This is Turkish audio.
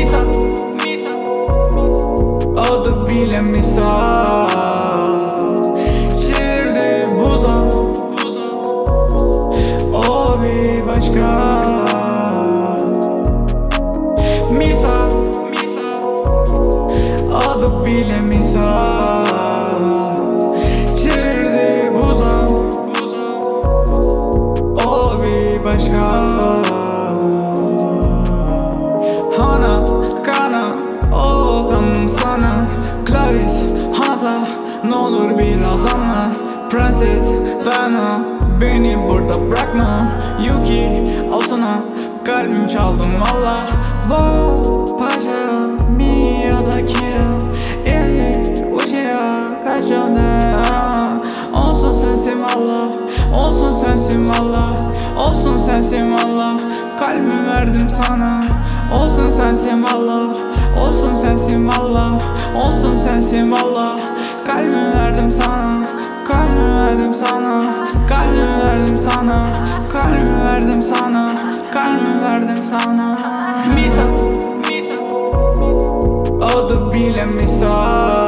Misal, misal, adı bile misal. Çevirdi buza, buza, o bir başka. Misal, misal, adı bile misal. Çevirdi buza, buza, o bir başka. Hana, kana, o kanın sana. Klavis, hata, ne olur biraz anla. Prenses, dayana, beni burada bırakma. Yuki, al sana, kalbim çaldım valla. Wow, paşa, mi ya da kira. Uçuya, kaç yönde. Olsun sensin valla, olsun sensin valla, olsun sensin valla. Kalbimi verdim sana, olsun sensin valla, olsun sensin valla, olsun sensin valla. Kalbimi verdim sana, kalbimi verdim sana, kalbimi verdim sana, kalbimi verdim sana, kalbimi verdim sana. Misal, misal, adı bile misal.